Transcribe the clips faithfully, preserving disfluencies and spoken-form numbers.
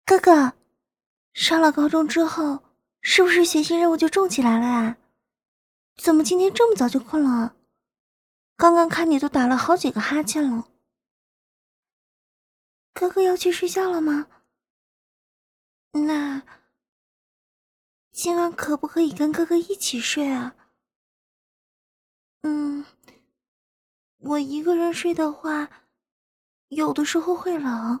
哥哥，上了高中之后，是不是学习任务就重起来了啊？怎么今天这么早就困了？刚刚看你都打了好几个哈欠了。哥哥要去睡觉了吗？那今晚可不可以跟哥哥一起睡啊？嗯，我一个人睡的话，有的时候会冷。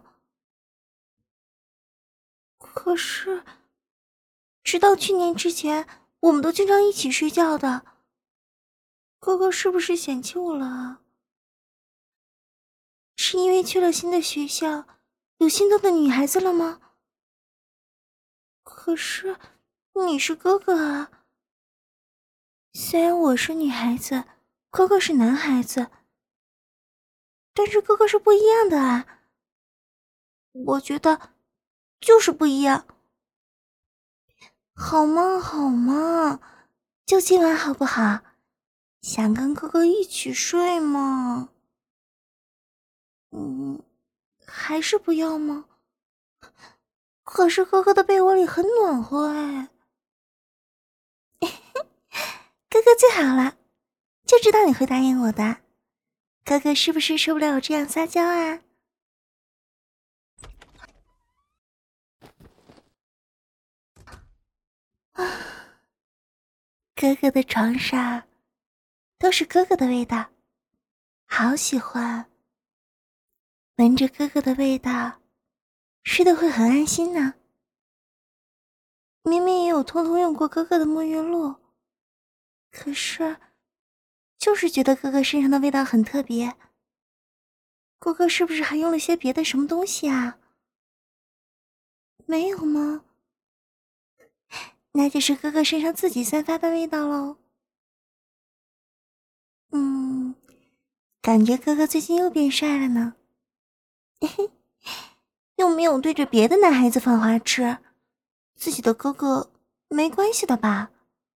可是，直到去年之前，我们都经常一起睡觉的。哥哥是不是嫌弃我了啊？是因为去了新的学校，有心动的女孩子了吗？可是，你是哥哥啊。虽然我是女孩子，哥哥是男孩子，但是哥哥是不一样的啊。我觉得，就是不一样。好嘛好嘛，就今晚好不好？想跟哥哥一起睡吗？嗯，还是不要吗？可是哥哥的被窝里很暖和哎。哥哥最好了，就知道你会答应我的。哥哥是不是受不了我这样撒娇啊？啊，哥哥的床上都是哥哥的味道，好喜欢。闻着哥哥的味道，睡得会很安心呢。明明也有偷偷用过哥哥的沐浴露，可是就是觉得哥哥身上的味道很特别。哥哥是不是还用了些别的什么东西啊？没有吗？那就是哥哥身上自己散发的味道喽。嗯，感觉哥哥最近又变帅了呢。嘿嘿，又没有对着别的男孩子放花痴，自己的哥哥没关系的吧？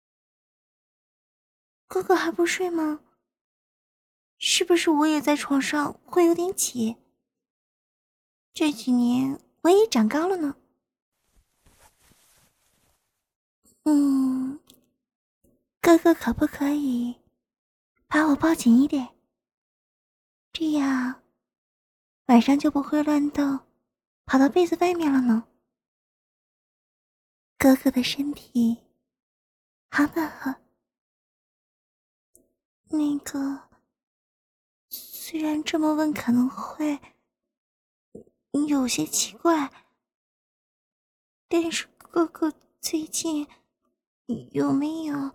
哥哥还不睡吗？是不是我也在床上会有点挤？这几年我也长高了呢。嗯，哥哥可不可以把我抱紧一点？这样晚上就不会乱动，跑到被子外面了呢。哥哥的身体好暖和。那个，虽然这么问可能会有些奇怪，但是哥哥最近有没有，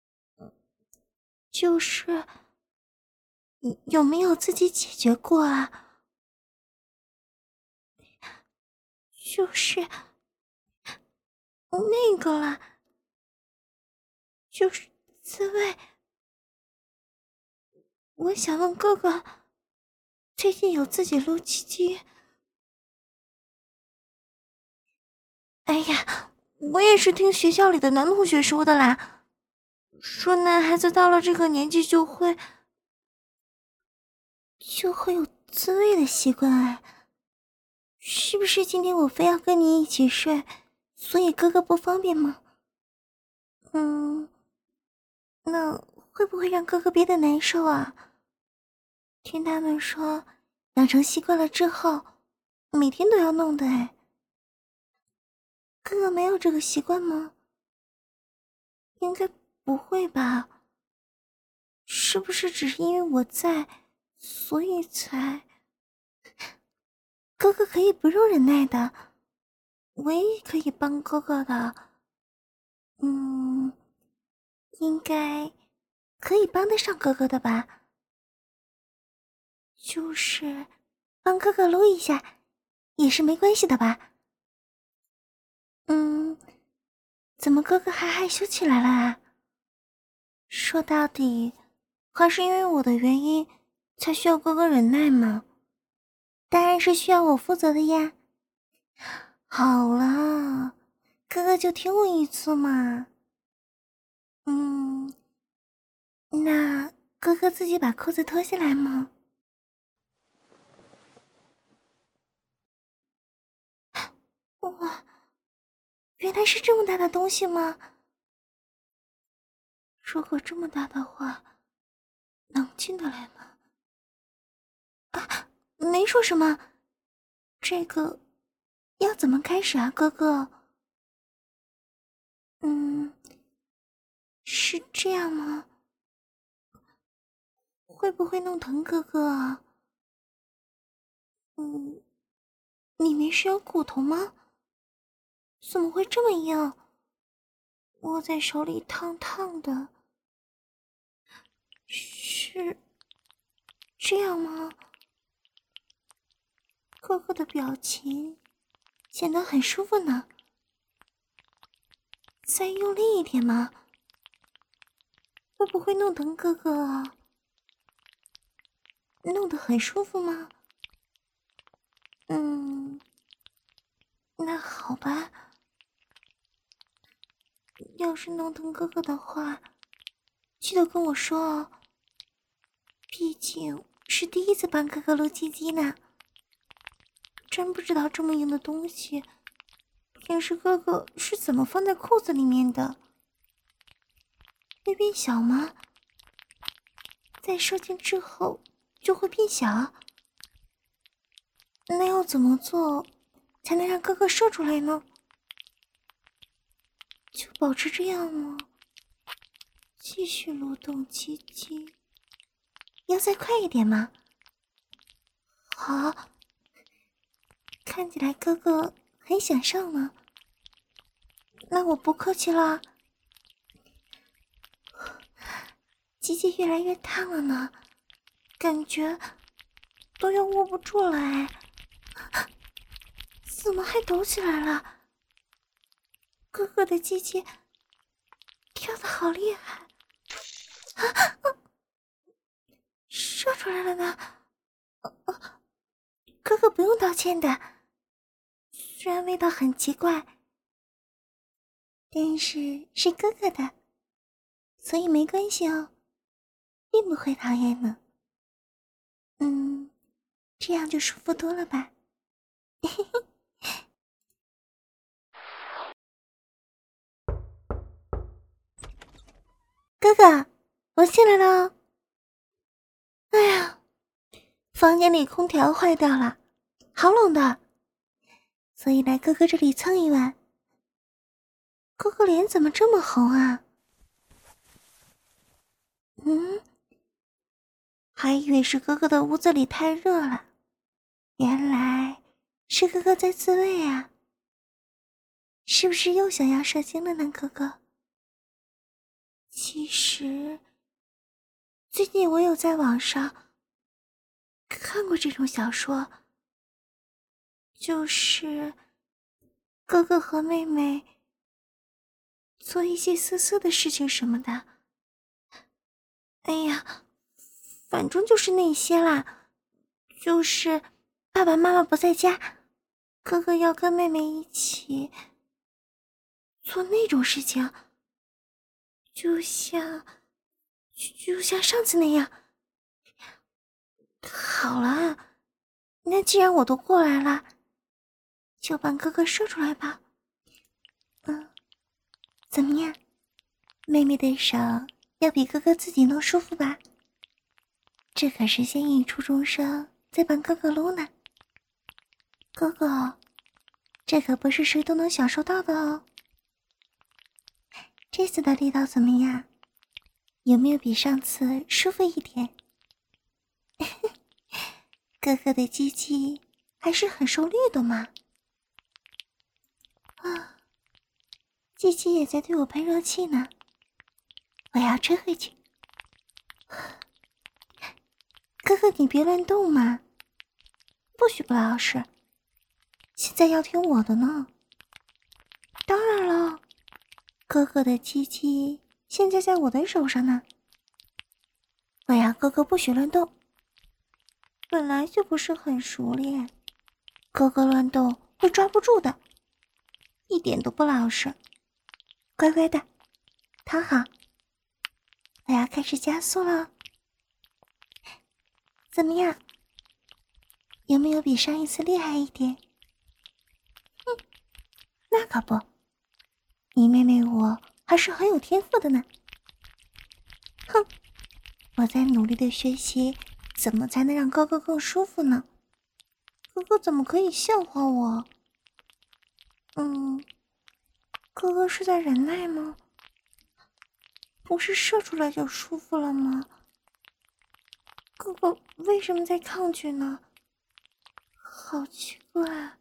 就是有没有自己解决过啊？就是那个啦，就是滋味。我想问哥哥，最近有自己撸鸡鸡？哎呀，我也是听学校里的男同学说的啦，说男孩子到了这个年纪就会就会有自慰的习惯哎。是不是今天我非要跟你一起睡，所以哥哥不方便吗？嗯，那会不会让哥哥憋得难受啊？听他们说，养成习惯了之后，每天都要弄的哎。哥哥没有这个习惯吗？应该不会吧？是不是只是因为我在，所以才……哥哥可以不用忍耐的，我也可以帮哥哥的。嗯，应该可以帮得上哥哥的吧？就是帮哥哥撸一下，也是没关系的吧？嗯，怎么哥哥还害羞起来了啊？说到底，还是因为我的原因，才需要哥哥忍耐嘛。当然是需要我负责的呀。好了，哥哥就听我一次嘛。嗯，那哥哥自己把裤子脱下来吗？我哇，原来是这么大的东西吗？如果这么大的话，能进得来吗？啊，没说什么。这个要怎么开始啊，哥哥？嗯，是这样吗？会不会弄疼哥哥啊？嗯，里面是有骨头吗？怎么会这么硬？握在手里烫烫的。是这样吗？哥哥的表情显得很舒服呢。再用力一点吗？会不会弄疼哥哥啊？弄得很舒服吗？嗯，那好吧。要是弄疼哥哥的话，记得跟我说哦。毕竟是第一次帮哥哥撸鸡鸡呢，真不知道这么硬的东西，平时哥哥是怎么放在裤子里面的？会变小吗？在射精之后就会变小？那要怎么做才能让哥哥射出来呢？就保持这样吗？继续蠕动鸡鸡，要再快一点吗？好，看起来哥哥很想上呢。那我不客气了。鸡鸡越来越烫了呢，感觉都要握不住了哎。怎么还抖起来了？哥哥的鸡鸡跳得好厉害啊！啊射出来了呢。呃呃哥哥不用道歉的，虽然味道很奇怪，但是是哥哥的，所以没关系哦，并不会讨厌呢。嗯，这样就舒服多了吧。哥哥，我进来了哦。哎呀，房间里空调坏掉了，好冷的，所以来哥哥这里蹭一晚。哥哥脸怎么这么红啊？嗯，还以为是哥哥的屋子里太热了，原来是哥哥在自慰啊。是不是又想要射精了呢，哥哥？其实最近我有在网上看过这种小说，就是哥哥和妹妹做一些色色的事情什么的。哎呀，反正就是那些啦，就是爸爸妈妈不在家，哥哥要跟妹妹一起做那种事情，就像就像上次那样。好了，那既然我都过来了，就帮哥哥射出来吧。嗯，怎么样？妹妹的手要比哥哥自己弄舒服吧？这可是先引出终生，再帮哥哥撸呢。哥哥，这可不是谁都能享受到的哦。这次的力道怎么样？有没有比上次舒服一点？哥哥的鸡鸡还是很受力的嘛。啊，鸡鸡也在对我喷热气呢，我要吹回去。哥哥你别乱动嘛，不许不老实，现在要听我的呢。当然了，哥哥的鸡鸡现在在我的手上呢，我要哥哥不许乱动。本来就不是很熟练，哥哥乱动会抓不住的，一点都不老实。乖乖的躺好，我要开始加速了。怎么样？有没有比上一次厉害一点？嗯， 那可不，你妹妹我还是很有天赋的呢。哼，我在努力的学习，怎么才能让哥哥更舒服呢？哥哥怎么可以笑话我？嗯，哥哥是在忍耐吗？不是射出来就舒服了吗？哥哥为什么在抗拒呢？好奇怪。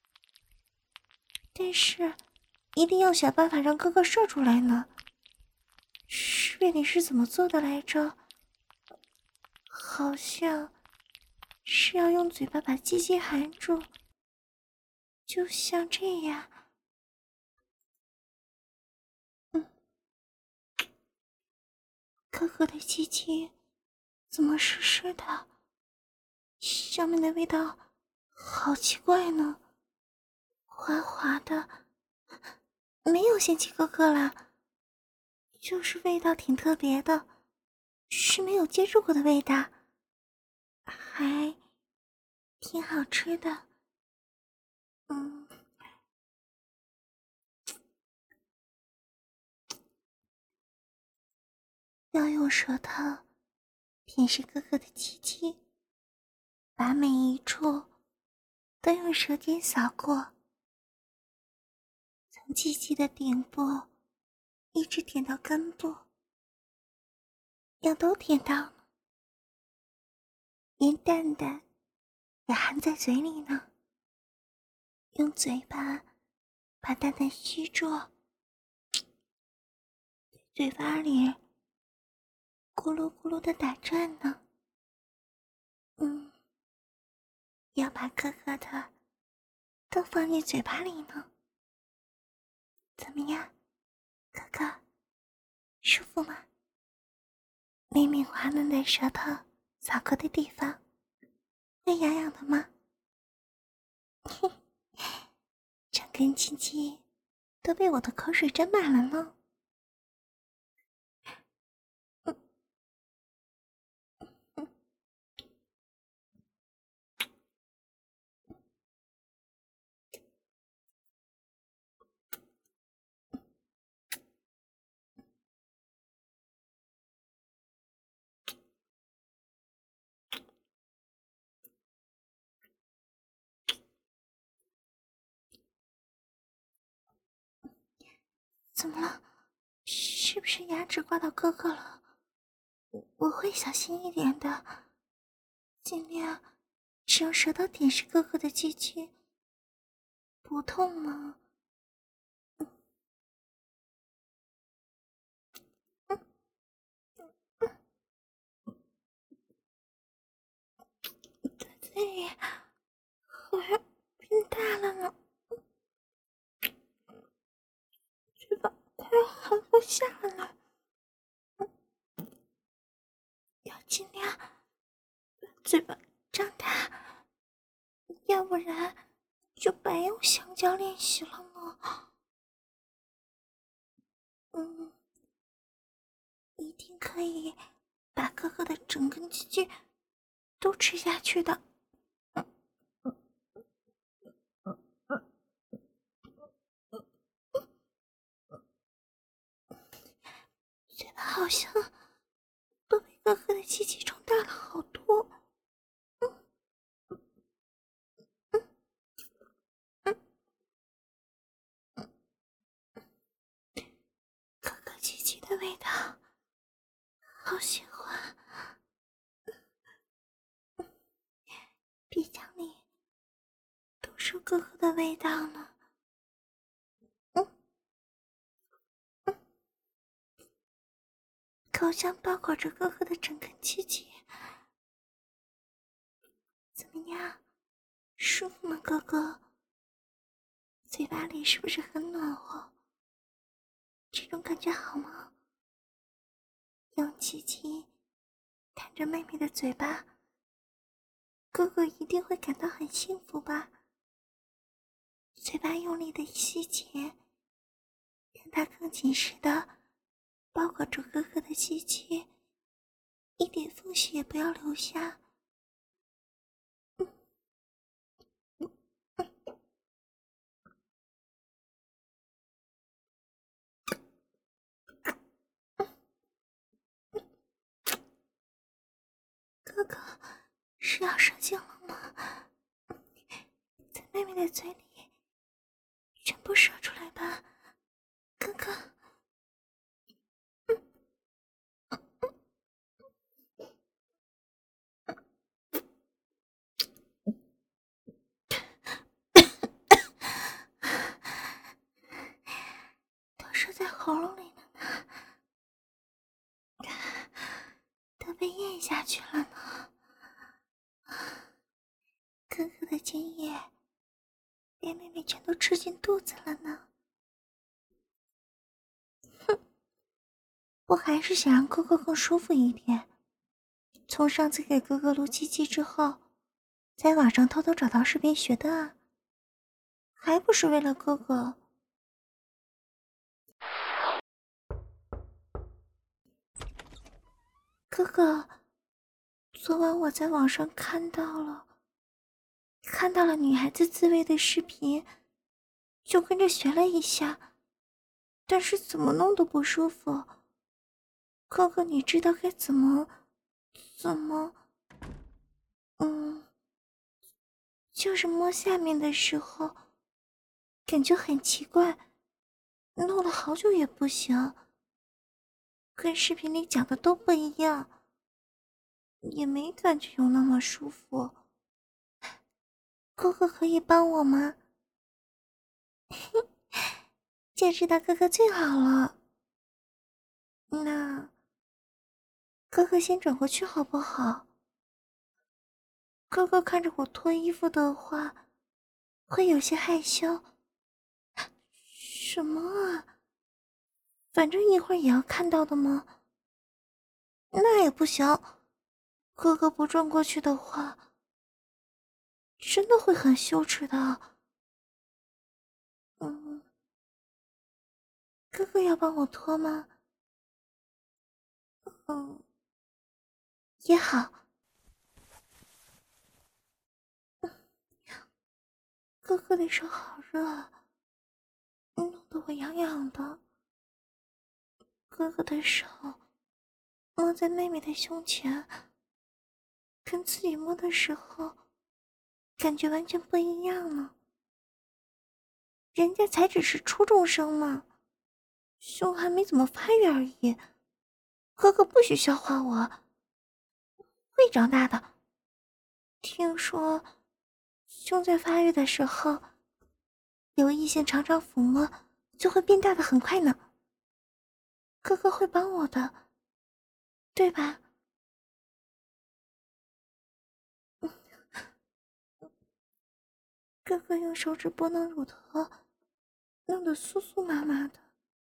但是一定要想办法让哥哥射出来呢。士贝你是怎么做的来着？好像是要用嘴巴把鸡鸡含住，就像这样。嗯，哥哥的鸡鸡怎么湿湿的？上面的味道好奇怪呢，滑滑的。没有嫌弃哥哥啦，就是味道挺特别的，是没有接触过的味道，还挺好吃的。嗯，要用舌头舔舐哥哥的鸡鸡，把每一处都用舌尖扫过，从鸡鸡的顶部一直舔到根部，要都舔到了，连蛋蛋也含在嘴里呢。用嘴巴把蛋蛋吸住，嘴巴里咕噜咕噜的打转呢。嗯，要把哥哥的都放进嘴巴里呢。怎么样，哥哥，舒服吗？妹妹滑嫩的舌头扫过的地方，会痒痒的吗？嘿，整根鸡鸡都被我的口水沾满了呢。嗯嗯，怎么了？是不是牙齿刮到哥哥了？我会小心一点的，尽量只用舌头舔舐哥哥的鸡鸡。不痛吗？嗯嗯嗯，对，好像变大了呢，嘴巴快要含不下了，要尽量把嘴巴张大，要不然就白用香蕉练习了呢。嗯，一定可以把哥哥的整根鸡鸡都吃下去的。嘴巴好像都被哥哥的鸡鸡撑大了好多。嗯嗯嗯，哥哥鸡鸡的味道好喜欢，鼻腔里都是哥哥的味道呢。嗯嗯，口腔包裹着哥哥的整根鸡鸡，怎么样？舒服吗，哥哥？嘴巴里是不是很暖和？这种感觉好吗？用鸡鸡弹着妹妹的嘴巴，哥哥一定会感到很幸福吧？嘴巴用力的吸紧，让它更紧实的包裹住哥哥的鸡鸡，一点缝隙也不要留下。嗯嗯嗯哥哥是要射精了吗？在妹妹的嘴里全部射出来吧，哥哥。都射在喉咙里了呢，都被咽下去了呢。哥哥的精液连妹妹全都吃进肚子了呢。哼，我还是想让哥哥更舒服一点。从上次给哥哥录鸡鸡之后，在网上偷偷找到视频学的啊，还不是为了哥哥。哥哥，昨晚我在网上看到了，看到了女孩子自慰的视频，就跟着学了一下，但是怎么弄都不舒服。哥哥，你知道该怎么怎么？嗯，就是摸下面的时候，感觉很奇怪，弄了好久也不行，跟视频里讲的都不一样，也没感觉有那么舒服。哥哥可以帮我吗？就知道哥哥最好了。那哥哥先转过去好不好？哥哥看着我脱衣服的话，会有些害羞。什么啊？反正一会儿也要看到的吗？那也不行，哥哥不转过去的话，真的会很羞耻的。嗯，哥哥要帮我脱吗？嗯，也好。哥哥的手好热，弄得我痒痒的。哥哥的手摸在妹妹的胸前，跟自己摸的时候感觉完全不一样呢。人家才只是初中生嘛，胸还没怎么发育而已。哥哥不许笑话我，会长大的。听说胸在发育的时候，有异性常常抚摸就会变大的很快呢。哥哥会帮我的，对吧？哥哥用手指拨弄乳头，弄得酥酥麻麻的。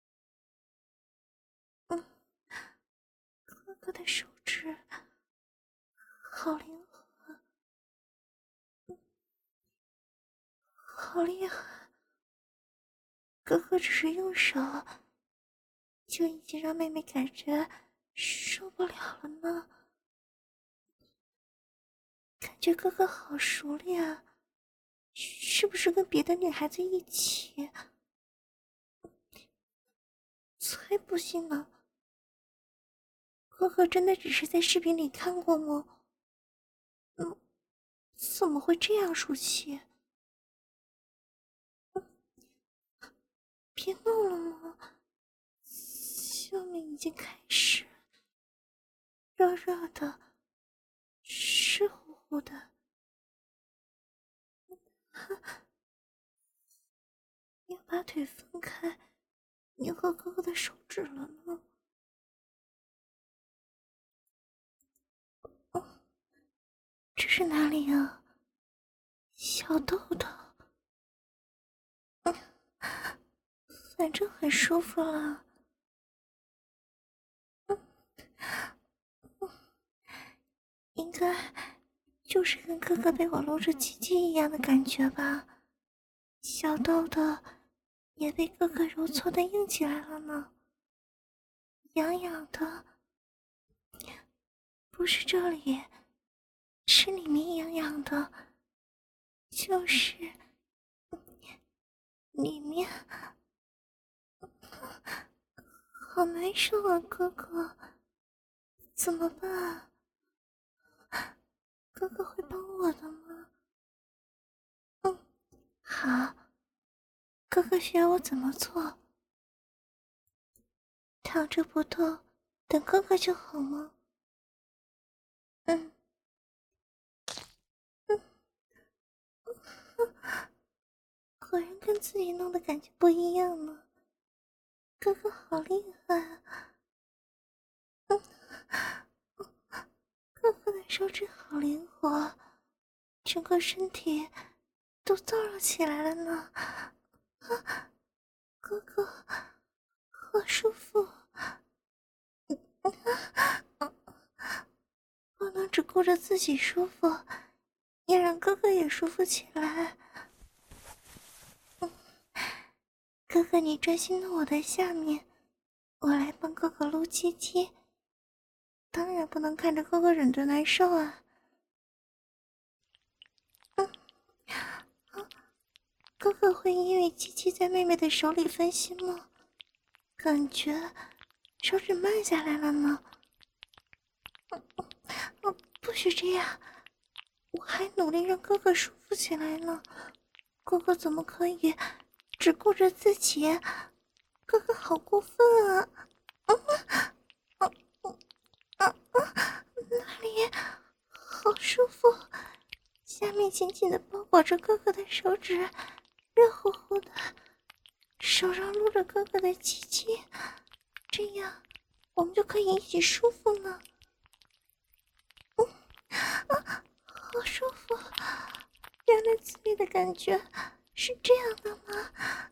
嗯，哥哥的手指好灵活，嗯，好厉害。哥哥只是用手，就已经让妹妹感觉受不了了呢。感觉哥哥好熟练啊，是不是跟别的女孩子一起？才不信呢！哥哥真的只是在视频里看过吗？嗯，怎么会这样熟悉？别弄了吗？下面已经开始热热的，湿乎乎的。要把腿分开，粘合哥哥的手指了呢。哦，这是哪里啊？小豆豆。嗯，反正很舒服了。嗯，应该就是跟哥哥被我搂着鸡鸡一样的感觉吧。小豆豆也被哥哥揉搓的硬起来了呢，痒痒的。不是这里，是里面痒痒的，就是里面。好难受啊，哥哥，怎么办？ 哥哥会帮我的吗？嗯，好。哥哥需要我怎么做？躺着不动，等哥哥就好吗？嗯嗯，果然跟自己弄的感觉不一样呢。哥哥好厉害啊！嗯，哥哥的手指好灵活，整个身体都燥热起来了呢。啊，哥哥好舒服。不能只顾着自己舒服，也让哥哥也舒服起来。嗯，哥哥你专心弄我的下面，我来帮哥哥撸鸡鸡。当然不能看着哥哥忍着难受啊。嗯，啊，哥哥会因为鸡鸡在妹妹的手里分心吗？感觉手指慢下来了呢。嗯嗯嗯，不许这样，我还努力让哥哥舒服起来呢。哥哥怎么可以只顾着自己？哥哥好过分啊！嗯嗯嗯嗯嗯，那里好舒服，下面紧紧的包裹着哥哥的手指，热乎乎的，手上撸着哥哥的鸡鸡，这样我们就可以一起舒服了。嗯啊，好舒服！原来自慰的感觉是这样的吗？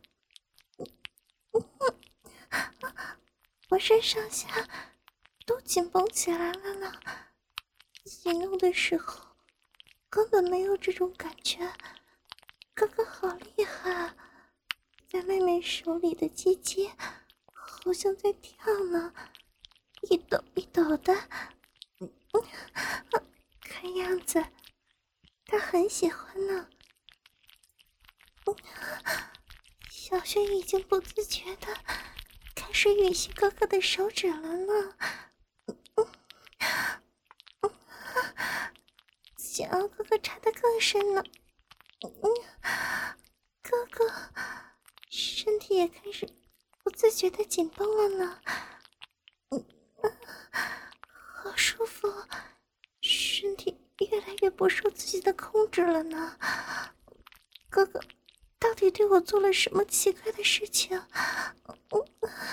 浑身上下都紧绷起来了呢。自己弄的时候根本没有这种感觉。哥哥好厉害啊，在妹妹手里的鸡鸡好像在跳呢，一抖一抖的。嗯嗯，看样子他很喜欢呢。嗯，小轩已经不自觉的开始吮吸哥哥的手指了呢。嗯嗯嗯，想要哥哥插得更深呢。嗯，哥哥身体也开始不自觉的紧绷了呢。嗯嗯，好舒服，身体越来越不受自己的控制了呢。哥哥到底对我做了什么奇怪的事情？嗯，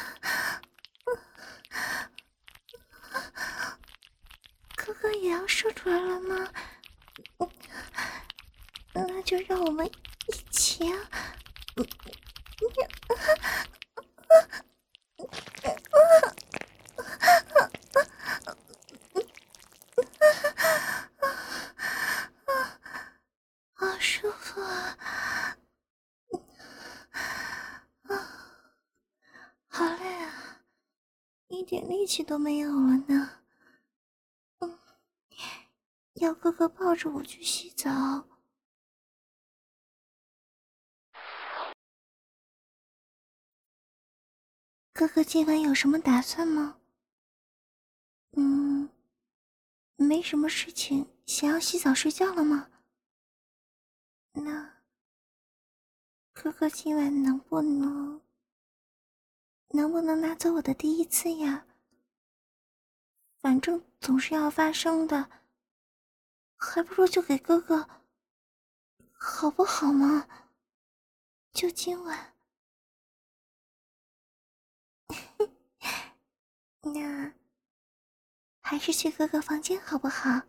哥哥也要射出来了吗？嗯，那就让我们一起啊！嗯好舒服啊！啊，好累啊，一点力气都没有了呢。嗯，要哥哥抱着我去洗澡。哥哥今晚有什么打算吗？嗯，没什么事情，想要洗澡睡觉了吗？那哥哥今晚能不能能不能拿走我的第一次呀？反正总是要发生的，还不如就给哥哥，好不好嘛？就今晚。那还是去哥哥房间好不好？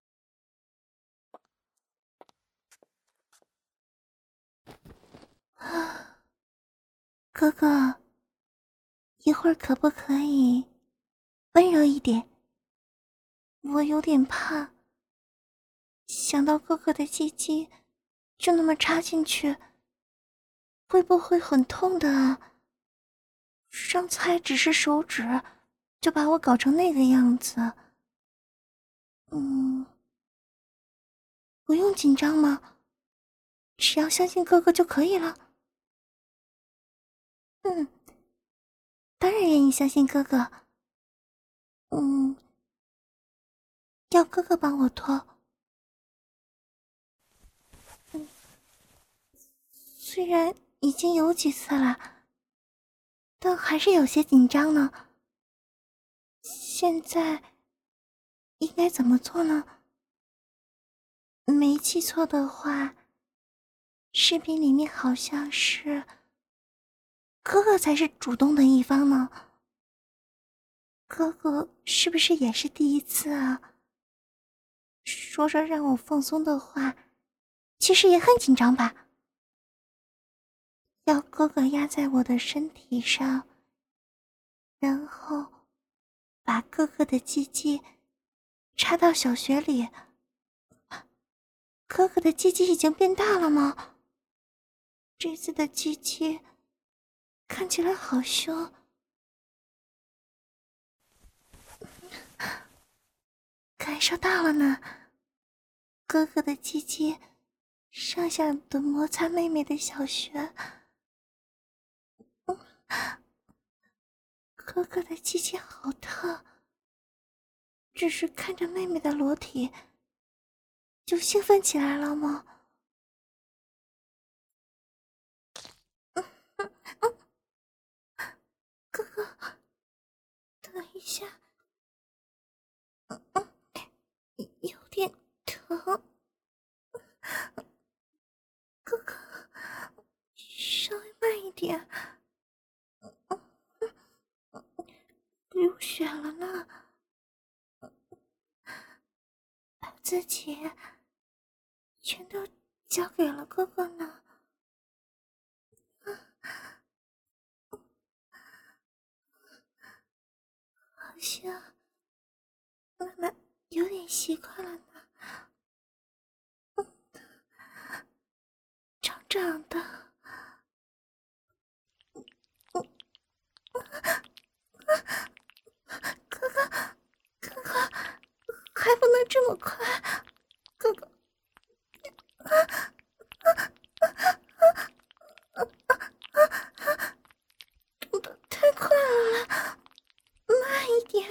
啊，哥哥，一会儿可不可以温柔一点？我有点怕，想到哥哥的鸡鸡就那么插进去，会不会很痛的啊？上次还只是手指，就把我搞成那个样子。嗯，不用紧张吗？只要相信哥哥就可以了。嗯，当然愿意相信哥哥。嗯，要哥哥帮我脱， 虽然已经有几次了，但还是有些紧张呢。现在应该怎么做呢？没记错的话，视频里面好像是哥哥才是主动的一方呢。哥哥是不是也是第一次啊？说着让我放松的话，其实也很紧张吧。要哥哥压在我的身体上，然后把哥哥的鸡鸡插到小穴里。哥哥的鸡鸡已经变大了吗？这次的鸡鸡看起来好凶。感受到了呢，哥哥的鸡鸡上下的摩擦妹妹的小穴。哥哥的鸡鸡好烫，只是看着妹妹的裸体就兴奋起来了吗？哥哥，等一下，有点疼。哥哥，稍微慢一点。流血了呢，把自己全都交给了哥哥呢。好像慢慢有点习惯了呢。长长的。哥哥，哥哥，还不能这么快，哥哥。动得太快了，慢一点。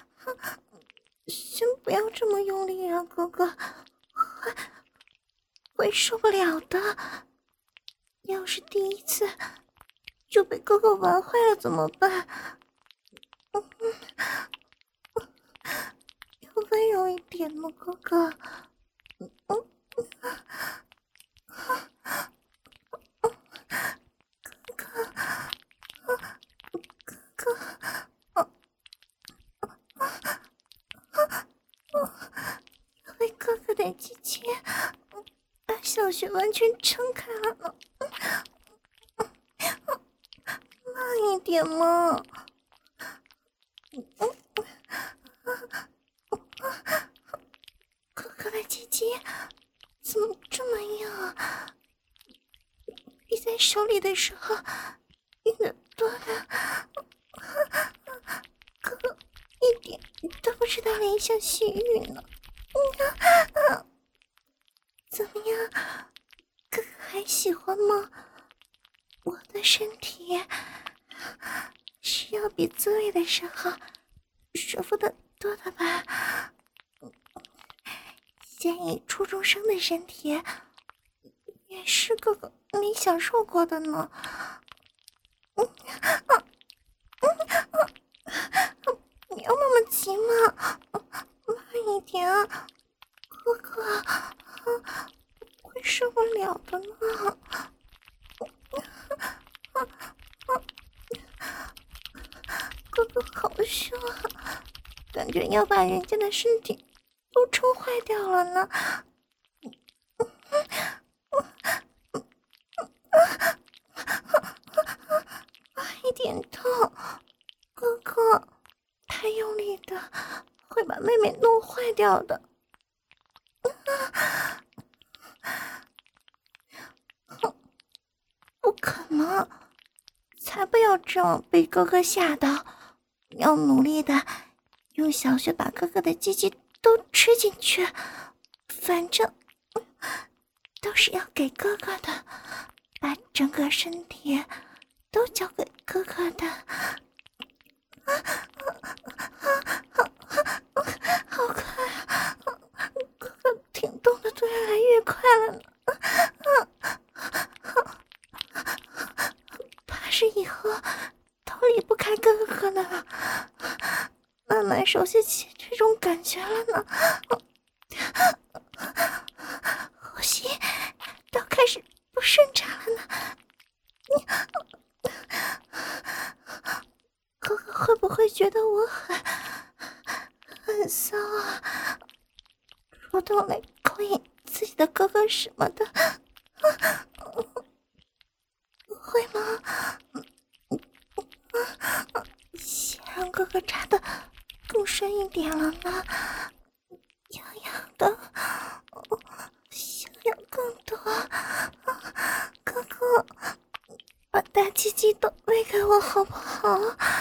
先不要这么用力啊，哥哥，会会受不了的。要是第一次就被哥哥玩坏了怎么办？嗯，要温柔一点吗，哥哥？嗯嗯，哥哥，哥哥，因为哥哥的鸡鸡把小穴完全撑开了呢。慢一点嘛。哥哥的鸡鸡怎么这么硬啊？比在手里的时候硬得多了。哥哥一点都不知道怜香惜玉呢。嗯，怎么样，哥哥还喜欢吗？我的身体是要比自慰的时候舒服的多的吧？现以初中生的身体也是哥哥没享受过的呢。嗯啊嗯，你要那么急吗？慢一点啊，哥哥，会受不了的呢。哥哥好凶啊，感觉要把人家的身体都撑坏掉了呢。慢一点痛，哥哥，太用力的会把妹妹弄坏掉的。不可能，才不要这样被哥哥吓到，要努力的用小穴把哥哥的鸡鸡都吃进去，反正都是要给哥哥的，把整个身体都交给哥哥的。好快啊，哥哥挺动的都越来越快了呢。 是以后都离不开哥哥了，慢慢熟悉起这种感觉了呢。呼吸都开始不顺畅了呢。哥哥会不会觉得我很很骚啊？主动来勾引自己的哥哥什么的，会吗？先让哥哥插的更深一点了呢，痒痒的，想要更多。哥哥，把大鸡鸡都喂给我好不好？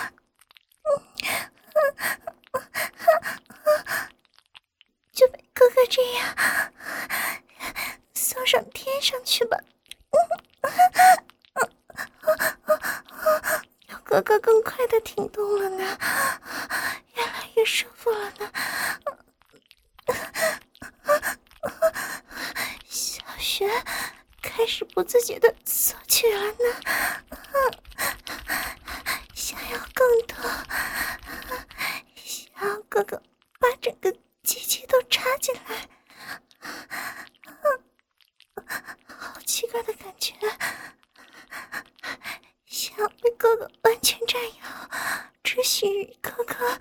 就被哥哥这样送上天上去吧。有哥哥更快的挺动了呢，越来越舒服了呢。小雪开始不自觉的索取了呢，想要更多，想要哥哥把整个机器都插进来，好奇怪的感觉，想要被哥哥完全占有，只许于哥哥。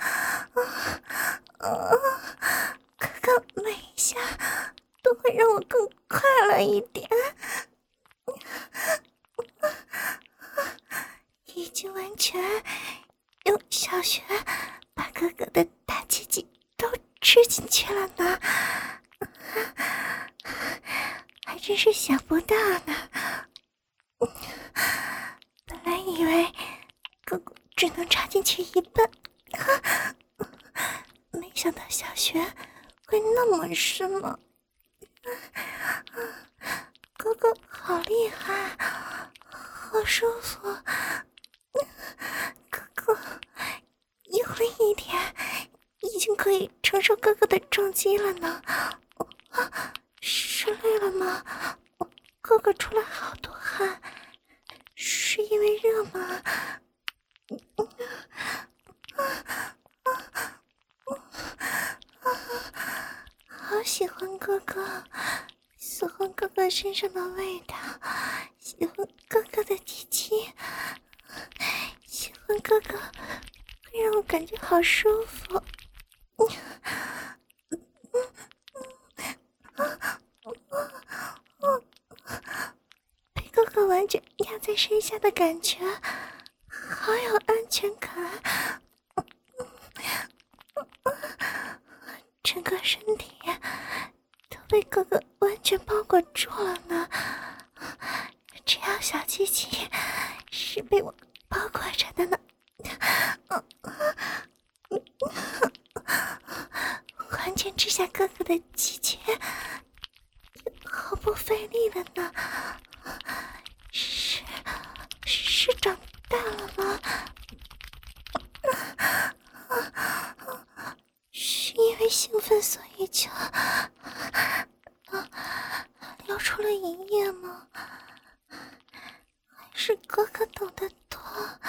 哥哥每一下都会让我更快乐一点，已经完全用小雪把哥哥的大鸡鸡都吃进去了呢，还真是想不到呢。本来以为哥哥只能插进去一半，没想到小雪会那么深吗？哥哥好厉害，好舒服。哥哥一会一点已经可以承受哥哥的重击了呢。是累了吗？哥哥出了好多汗，是因为热吗？好喜欢哥哥，喜欢哥哥身上的味道，喜欢哥哥的鸡鸡，喜欢哥哥会让我感觉好舒服。被哥哥完全压在身下的感觉好有安全感，整个身体都被哥哥完全包裹住了呢。只要小鸡鸡是被我包裹着的呢，完全吃下哥哥的鸡鸡毫不费力的呢。是是长大了吗？是因为兴奋所以就流出了一夜吗？还是哥哥懂得多？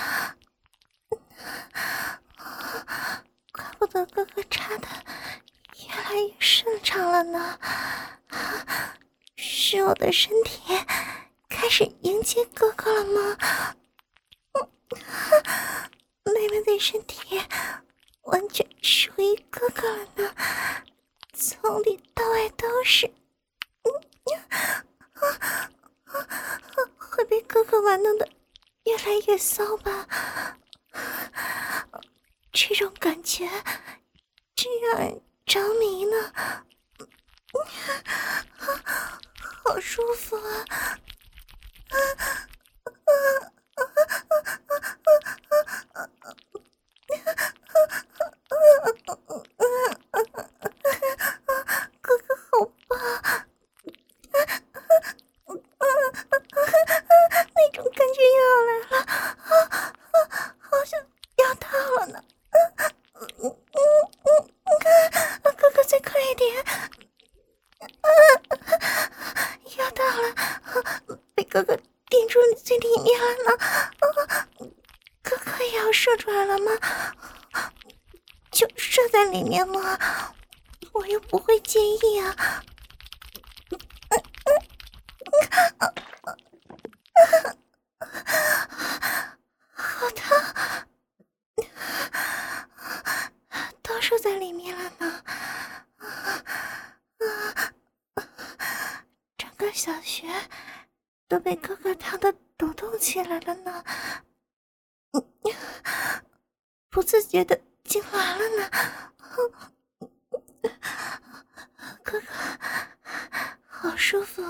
怪不得哥哥插的越来越顺畅了呢。是我的身体开始迎接哥哥了吗？妹妹的身体完全属于哥哥了呢，从里到外都是。会被哥哥玩弄的越来越骚吧？这种感觉真让人着迷呢，好舒服啊！哥哥好棒！那种感觉又要来了，好像要到了呢。哥哥再快一点！要到了，被哥哥顶住最里面了呢。 射出来了吗？就射在里面了，我又不会介意啊。好疼，都射在里面了呢。整个小穴都被哥哥烫得抖动起来了呢，不自觉的痉挛了呢。哥哥好舒服，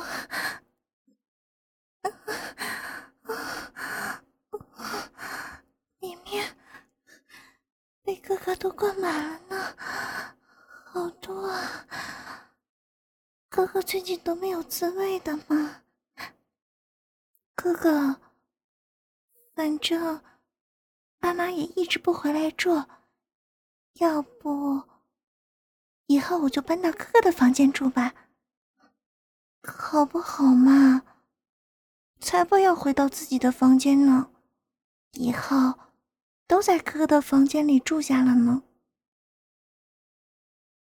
里面被哥哥都灌满了呢，好多啊。哥哥最近都没有自慰的吗？哥哥，反正妈妈也一直不回来住，要不以后我就搬到哥哥的房间住吧，好不好嘛？才不要回到自己的房间呢，以后都在哥哥的房间里住下了呢。